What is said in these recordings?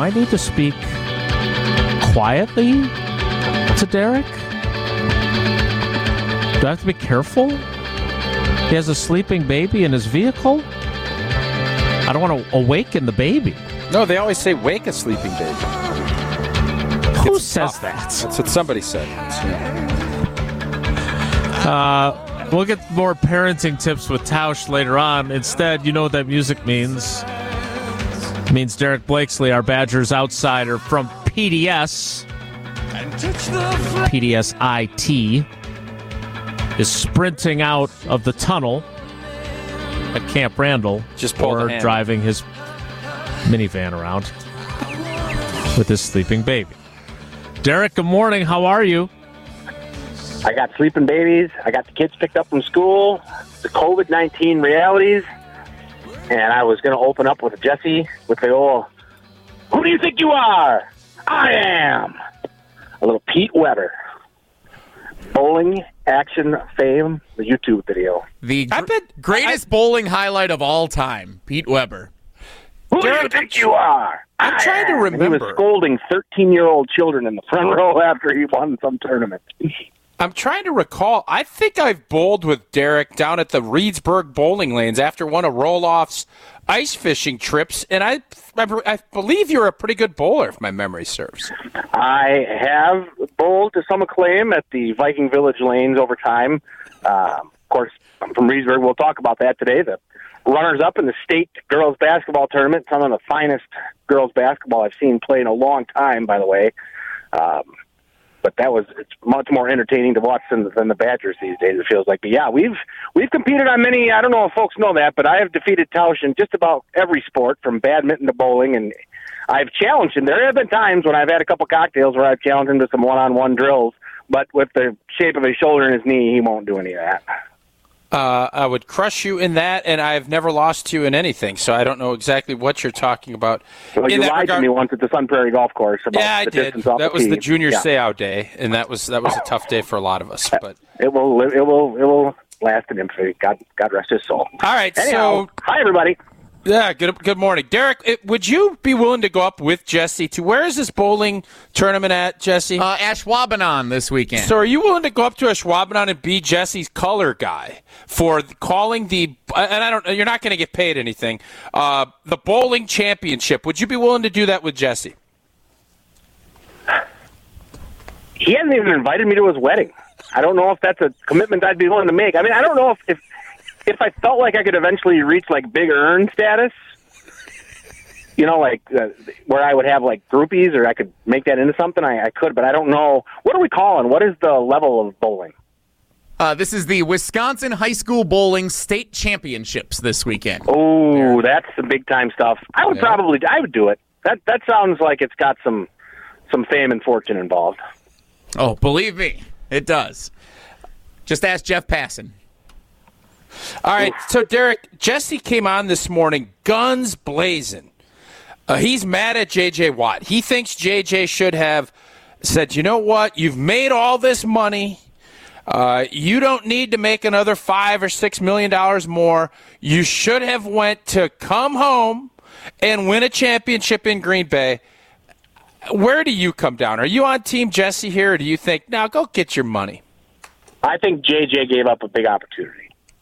I need to speak quietly to Derek? Do I have to be careful? He has a sleeping baby in his vehicle? I don't want to awaken the baby. No, they always say wake a sleeping baby. Who says that? That's what somebody said. We'll get more parenting tips with Tausch later on. Instead, you know what that music means. It means Derek Blakesley, our Badgers outsider from PDS, PDS IT, is sprinting out of the tunnel at Camp Randall, Just or driving his minivan around with his sleeping baby. Derek, good morning. How are you? I got sleeping babies. I got the kids picked up from school, the COVID-19 realities, and I was going to open up with Jesse with the old, who do you think you are? I am. A little Pete Weber. Bowling action fame, the YouTube video. The greatest bowling highlight of all time, Pete Weber. Who do you think you are? I'm trying to remember. And he was scolding 13-year-old children in the front row after he won some tournament. I'm trying to recall. I think I've bowled with Derek down at the Reedsburg bowling lanes after one of Roloff's ice fishing trips, and I believe you're a pretty good bowler, if my memory serves. I have bowled to some acclaim at the Viking Village lanes over time. Of course, I'm from Reedsburg. We'll talk about that today. The runners-up in the state girls basketball tournament, some of the finest girls basketball I've seen play in a long time, by the way. But it's much more entertaining to watch than the Badgers these days, it feels like. But yeah, we've competed on many, I don't know if folks know that, but I have defeated Tausch in just about every sport, from badminton to bowling, and I've challenged him. There have been times when I've had a couple cocktails where I've challenged him to some one-on-one drills, but with the shape of his shoulder and his knee, he won't do any of that. I would crush you in that, and I've never lost to you in anything, so I don't know exactly what you're talking about. Well, you lied to me once at the Sun Prairie Golf Course about I did. That was the junior Seau day, and that was a tough day for a lot of us. But it will last in infamy. God rest his soul. All right, anyhow, hi everybody. Yeah, good morning. Derek, would you be willing to go up with Jesse to, where is this bowling tournament at, Jesse? Ashwaubenon this weekend. So are you willing to go up to Ashwaubenon and be Jesse's color guy for calling you're not going to get paid anything, the bowling championship? Would you be willing to do that with Jesse? He hasn't even invited me to his wedding. I don't know if that's a commitment I'd be willing to make. I mean, I don't know if I felt like I could eventually reach, like, Big Earn status, where I would have, like, groupies, or I could make that into something, I could, but I don't know. What are we calling? What is the level of bowling? This is the Wisconsin High School Bowling State Championships this weekend. Oh, that's the big-time stuff. I would do it. That sounds like it's got some fame and fortune involved. Oh, believe me, it does. Just ask Jeff Passan. All right, so Derek, Jesse came on this morning, guns blazing. He's mad at J.J. Watt. He thinks J.J. should have said, you know what, you've made all this money. You don't need to make another $5 or $6 million more. You should have went to come home and win a championship in Green Bay. Where do you come down? Are you on Team Jesse here, or do you think, now go get your money? I think J.J. gave up a big opportunity.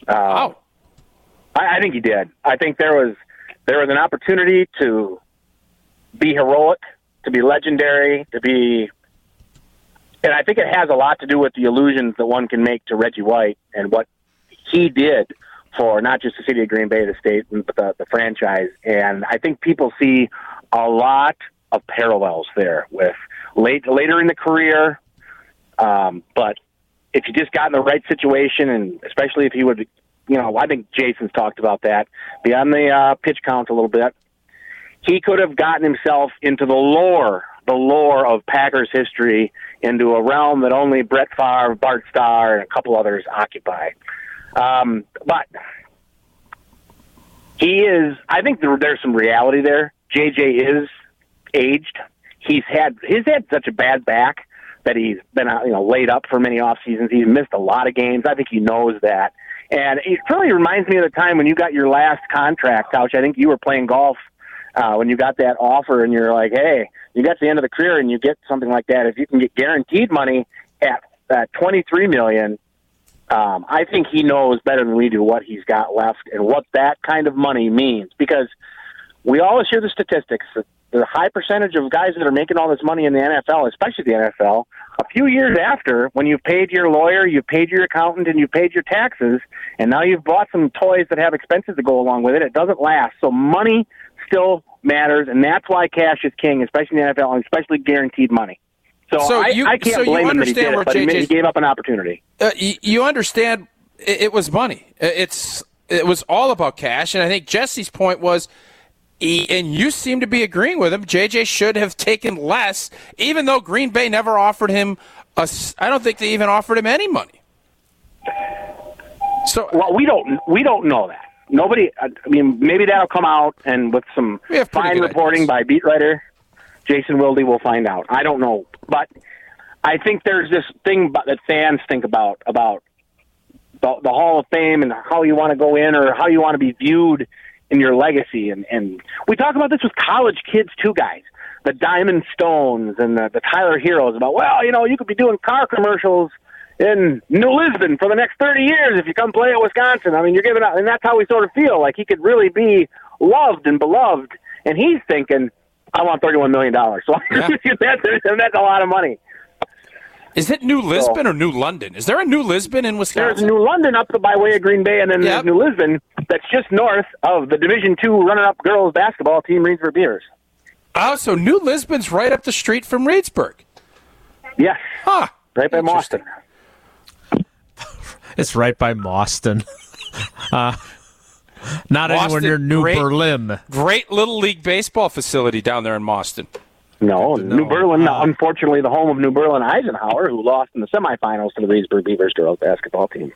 I think he did. I think there was an opportunity to be heroic, to be legendary, and I think it has a lot to do with the illusions that one can make to Reggie White and what he did for not just the city of Green Bay, the state, but the franchise. And I think people see a lot of parallels there with later in the career, but if you just got in the right situation, and especially if he would, I think Jason's talked about that, be on the pitch count a little bit, he could have gotten himself into the lore of Packers history, into a realm that only Brett Favre, Bart Starr, and a couple others occupy. But I think there's some reality there. JJ is aged. He's had such a bad back that he's been laid up for many off seasons. He's missed a lot of games. I think he knows that. And it really reminds me of the time when you got your last contract, Couch. I think you were playing golf when you got that offer and you're like, hey, you got to the end of the career and you get something like that. If you can get guaranteed money at $23 million, I think he knows better than we do what he's got left and what that kind of money means. Because we always hear the statistics. The high percentage of guys that are making all this money in the NFL, especially the NFL, a few years after, when you've paid your lawyer, you've paid your accountant, and you've paid your taxes, and now you've bought some toys that have expenses to go along with it, it doesn't last. So money still matters, and that's why cash is king, especially in the NFL, and especially guaranteed money. So I can't blame him that he did it, but he gave up an opportunity. You understand it was money. It was all about cash, and I think Jesse's point was, and you seem to be agreeing with him, JJ should have taken less, even though Green Bay never offered him I don't think they even offered him any money. So, well, we don't know that. Nobody. I mean, maybe that'll come out, and with some fine reporting by beat writer Jason Wilde, we'll find out. I don't know, but I think there's this thing that fans think about the Hall of Fame and how you want to go in or how you want to be viewed in your legacy. And we talk about this with college kids too, guys. The Diamond Stones and the Tyler Heroes about, well, you could be doing car commercials in New Lisbon for the next 30 years if you come play at Wisconsin. I mean, you're giving out, and that's how we sort of feel like he could really be loved and beloved. And he's thinking, I want $31 million. So yeah. That's a lot of money. Is it New Lisbon or New London? Is there a New Lisbon in Wisconsin? There's New London up by way of Green Bay, and then there's New Lisbon that's just north of the Division II runner-up girls basketball team, Reedsburg Beavers. Oh, so New Lisbon's right up the street from Reedsburg. Yes. Huh. Right by Mauston. It's right by Mauston. Not Mauston, anywhere near New Berlin. Great Little League baseball facility down there in Mauston. No, New Berlin, unfortunately, the home of New Berlin Eisenhower, who lost in the semifinals to the Reedsburg Beavers girls basketball team.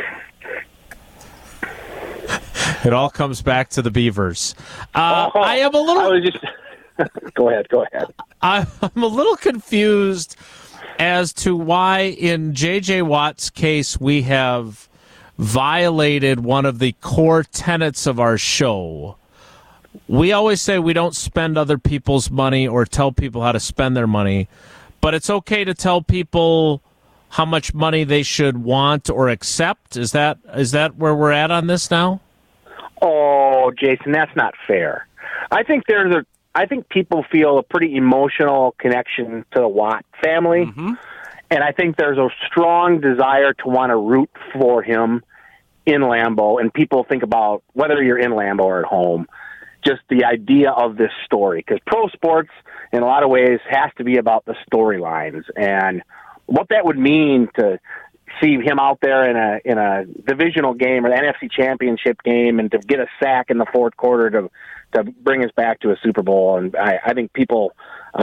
It all comes back to the Beavers. I am a little... I was just... Go ahead. I'm a little confused as to why, in J.J. Watt's case, we have violated one of the core tenets of our show. We always say we don't spend other people's money or tell people how to spend their money, but it's okay to tell people how much money they should want or accept. Is that where we're at on this now? Oh, Jason, that's not fair. I think people feel a pretty emotional connection to the Watt family, and I think there's a strong desire to want to root for him in Lambeau, and people think about whether you're in Lambeau or at home, just the idea of this story, because pro sports in a lot of ways has to be about the storylines and what that would mean to see him out there in a divisional game or the NFC Championship game and to get a sack in the fourth quarter to bring us back to a Super Bowl. And I think people,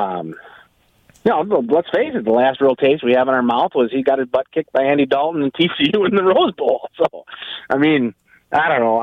let's face it, the last real taste we have in our mouth was he got his butt kicked by Andy Dalton and TCU in the Rose Bowl. So, I mean, I don't know.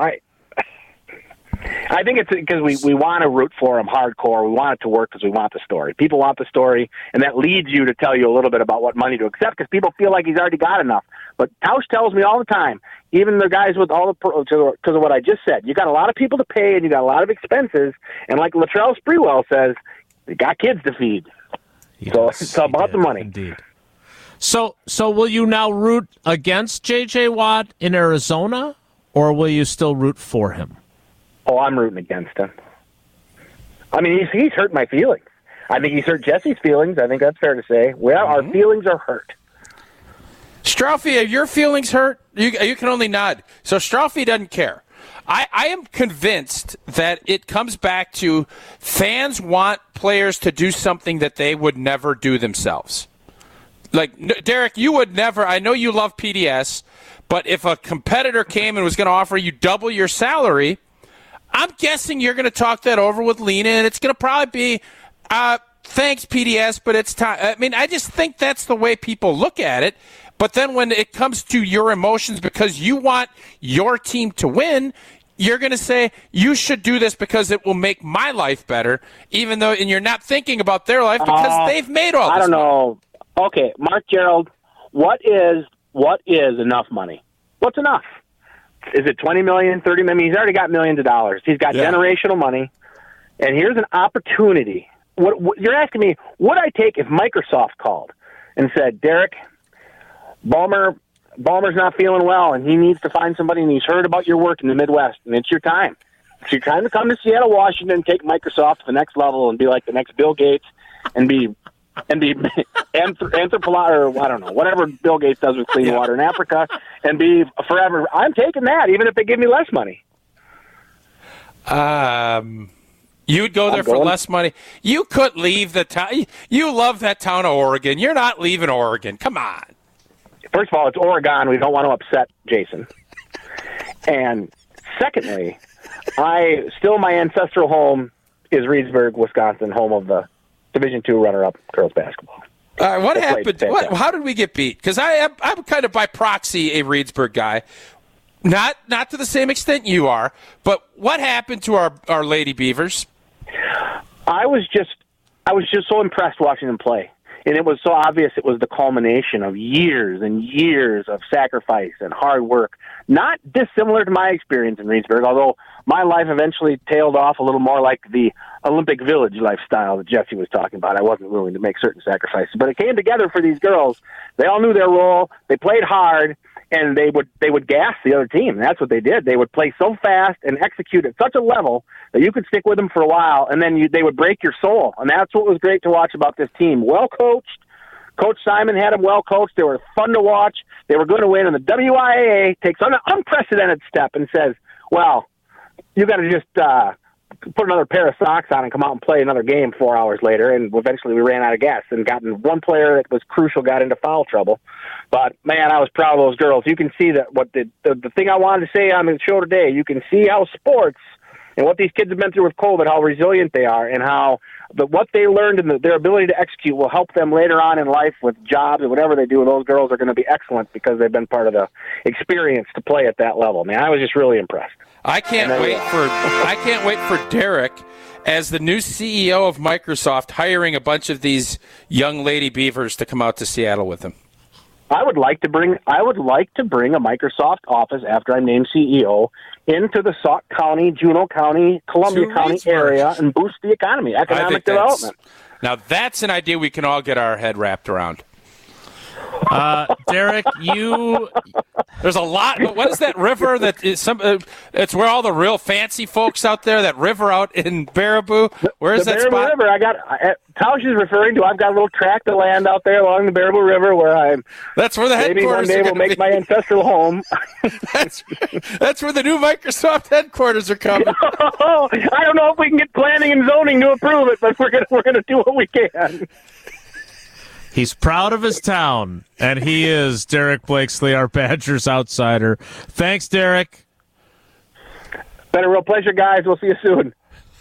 I think it's because we want to root for him hardcore. We want it to work because we want the story. People want the story, and that leads you to tell you a little bit about what money to accept because people feel like he's already got enough. But Tausch tells me all the time, even the guys with all the because of what I just said, you got a lot of people to pay and you got a lot of expenses, and like Latrell Sprewell says, you got kids to feed. Yes, so it's about the money. Indeed. So will you now root against J.J. Watt in Arizona, or will you still root for him? Oh, I'm rooting against him. I mean, he's hurt my feelings. I think he's hurt Jesse's feelings. I think that's fair to say. Well, our feelings are hurt. Straufi, are your feelings hurt? You can only nod. So Straufi doesn't care. I am convinced that it comes back to fans want players to do something that they would never do themselves. Like, Derek, you would never, I know you love PDS, but if a competitor came and was going to offer you double your salary, I'm guessing you're going to talk that over with Lena, and it's going to probably be, thanks, PDS, but it's time. I mean, I just think that's the way people look at it. But then when it comes to your emotions because you want your team to win, you're going to say, you should do this because it will make my life better, even though, and you're not thinking about their life because they've made all this I don't money. know. Okay, Mark Gerald, what is enough money? What's enough? Is it $20 million, $30 million? He's already got millions of dollars. He's got generational money. And here's an opportunity. What you're asking me, would I take if Microsoft called and said, Derek, Ballmer's not feeling well, and he needs to find somebody, and he's heard about your work in the Midwest, and it's your time. It's your time to come to Seattle, Washington, take Microsoft to the next level and be like the next Bill Gates and be anthropologist, or I don't know, whatever Bill Gates does with clean water in Africa, and be forever. I'm taking that, even if they give me less money. You would go there for less money. You could leave the town. You love that town of Oregon. You're not leaving Oregon. Come on. First of all, it's Oregon. We don't want to upset Jason. And secondly, my ancestral home is Reedsburg, Wisconsin, home of the Division II runner-up girls basketball. What happened? How did we get beat? Because I'm kind of by proxy a Reedsburg guy. Not to the same extent you are, but what happened to our Lady Beavers? I was just so impressed watching them play. And it was so obvious it was the culmination of years and years of sacrifice and hard work. Not dissimilar to my experience in Reedsburg, although my life eventually tailed off a little more like the Olympic Village lifestyle that Jesse was talking about. I wasn't willing to make certain sacrifices. But it came together for these girls. They all knew their role. They played hard, and they would gas the other team. And that's what they did. They would play so fast and execute at such a level that you could stick with them for a while, and then they would break your soul. And that's what was great to watch about this team. Well coached. Coach Simon had them well coached. They were fun to watch. They were going to win. And the WIAA takes an unprecedented step and says, well, you got to just put another pair of socks on and come out and play another game 4 hours later. And eventually we ran out of gas and gotten one player that was crucial got into foul trouble. But, man, I was proud of those girls. You can see that what the thing I wanted to say on the show today, you can see how sports and what these kids have been through with COVID, how resilient they are, and how what they learned and their ability to execute will help them later on in life with jobs or whatever they do. Those girls are going to be excellent because they've been part of the experience to play at that level. Man, I was just really impressed. I can't wait for Derek as the new CEO of Microsoft hiring a bunch of these young Lady Beavers to come out to Seattle with him. I would like to bring a Microsoft office after I'm named CEO into the Sauk County, Juneau County, Columbia County area and boost the economy, economic development. Now that's an idea we can all get our head wrapped around. Derek, there's a lot. What is that river that is it's where all the real fancy folks out there, that river out in Baraboo? Where is that spot? River. Tausch is referring to. I've got a little tract of land out there along the Baraboo River where that's where the headquarters maybe one day will make my ancestral home. That's where the new Microsoft headquarters are coming. I don't know if we can get planning and zoning to approve it, but we're gonna do what we can. He's proud of his town, and he is Derek Blakesley, our Badgers outsider. Thanks, Derek. Been a real pleasure, guys. We'll see you soon.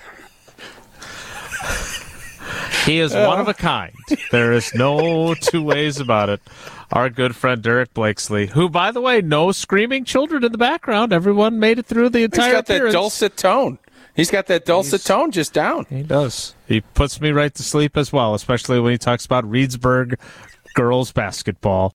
He is one of a kind. There is no two ways about it. Our good friend Derek Blakesley, who, by the way, no screaming children in the background. Everyone made it through the entire appearance. He's got that dulcet tone just down. He does. He puts me right to sleep as well, especially when he talks about Reedsburg girls basketball.